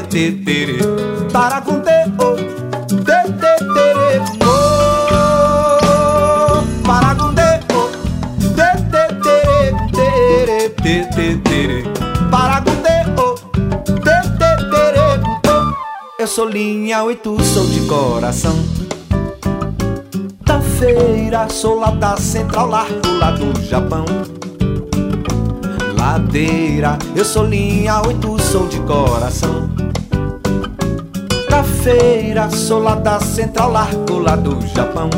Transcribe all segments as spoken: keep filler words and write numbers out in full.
te, tere. Para com te, oh, te, te, tere, oh. Para com te, oh, te, te, tere, tere, te, te, tere. Para com te, oh, te, te, tere, oh. Eu sou linha oito, sou de coração. Da feira, sou lá da Central, largo lá do Japão. Ladeira, eu sou linha oito, sou de coração. Da feira, sou lá da Central, largo lá do Japão.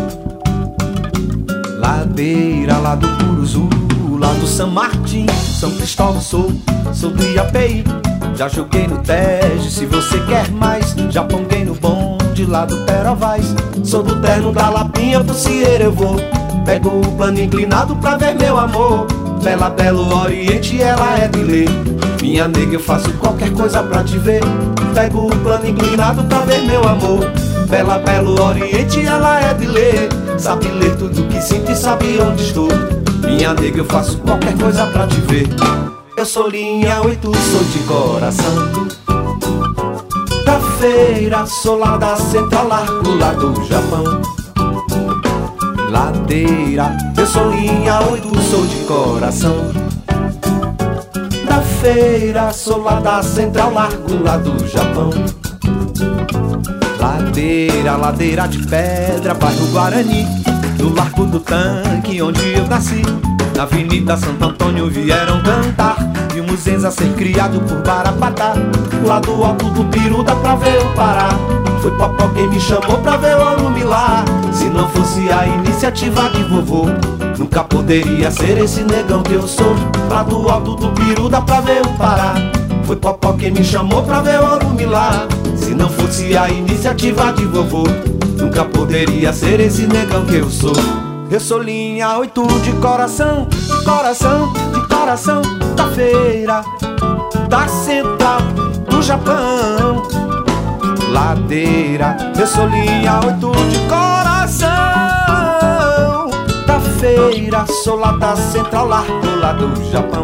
Ladeira, lá do Curuzu, lá do San Martin, São Cristóvão, sou, sou do Iapeí. Já joguei no Tejo, se você quer mais. Já ponguei no bonde lá do Perovais. Sou do terno da Lapinha, pro Cieira eu vou. Pego o plano inclinado pra ver meu amor. Bela, belo Oriente, ela é de ler. Minha nega, eu faço qualquer coisa pra te ver. Pego o plano inclinado pra ver meu amor. Bela, belo Oriente, ela é de ler. Sabe ler tudo que sinto e sabe onde estou. Minha nega, eu faço qualquer coisa pra te ver. Eu sou linha oito, sou de coração. Da feira, sou lá da Central, largo lá do Japão. Ladeira, eu sou linha oito, sou de coração. Da feira, sou lá da Central, largo lá do Japão. Ladeira, ladeira de pedra, bairro Guarani, no Largo do Tanque, onde eu nasci. Na Avenida Santo Antônio vieram cantar, e o Muzenza a ser criado por Barapatá. Lá do alto do Piru dá pra ver o Pará. Foi Popó quem me chamou pra ver o Orumilá. Se não fosse a iniciativa de vovô, nunca poderia ser esse negão que eu sou. Lá do alto do Piru dá pra ver o Pará. Foi Popó quem me chamou pra ver o Orumilá. Se não fosse a iniciativa de vovô, nunca poderia ser esse negão que eu sou. Eu sou linha oito de coração, de coração, de coração. Da feira, da Central, do Japão. Ladeira, eu sou linha oito de coração. Da feira, sou lá da Central, largo lá do Japão.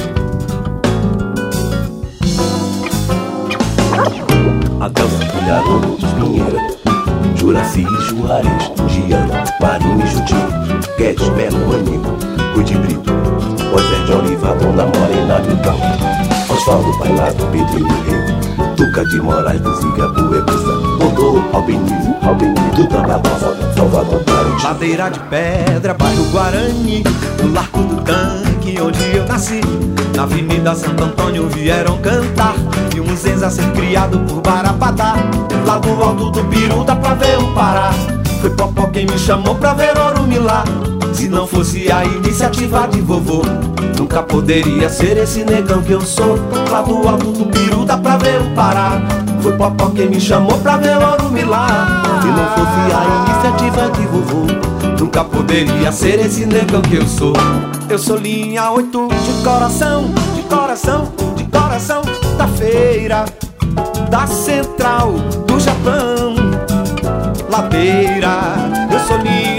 Adelson, Ilharão, Pinheiro, Juraci, Juarez, Giana, Marinho e Juti, Guedes, Melo, Manico, Rui de Brito, José de Oliva, Dona Morena do Campo, Osvaldo, Bailado, Pedrinho Rei, Tuca de Moraes, do Zigabu, Ebusa, Dodô, Albini, Albini, Duda Barbosa, Salvador, Tarante. Ladeira de pedra, bairro Guarani, no Largo do Tanque, onde eu nasci. Na Avenida Santo Antônio vieram cantar, e o Muzenza a ser criado por Barapatá. Lá do alto do Piru dá pra ver o Pará. Foi Popó quem me chamou pra ver Orumilá. Se não fosse a iniciativa de vovô, nunca poderia ser esse negão que eu sou. Lá do alto do Piru dá pra ver o Pará. Foi Popó quem me chamou pra ver Orumilá. Se não fosse a iniciativa de vovô, nunca poderia ser esse negão que eu sou. Eu sou linha oito de coração, de coração, de coração. Da feira, da Central, do Japão. Ladeira, eu sou linha